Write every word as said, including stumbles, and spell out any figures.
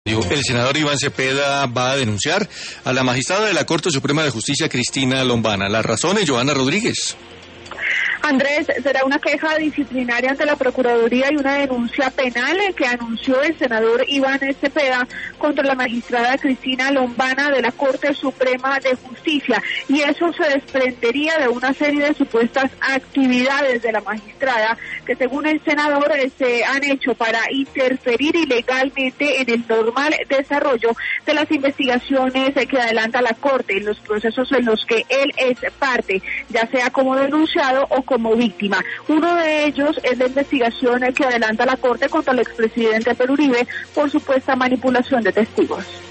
El senador Iván Cepeda va a denunciar a la magistrada de la Corte Suprema de Justicia, Cristina Lombana. Las razones, Johanna Rodríguez. Andrés, será una queja disciplinaria ante la Procuraduría y una denuncia penal que anunció el senador Iván Cepeda contra la magistrada Cristina Lombana de la Corte Suprema de Justicia. Y eso se desprendería de una serie de supuestas actividades de la magistrada que, según el senador, se han hecho para interferir ilegalmente en el normal desarrollo de las investigaciones que adelanta la Corte, en los procesos en los que él es parte, ya sea como denunciado o como víctima. Uno de ellos es la investigación que adelanta la Corte contra el expresidente Pedro Uribe por supuesta manipulación de testigos.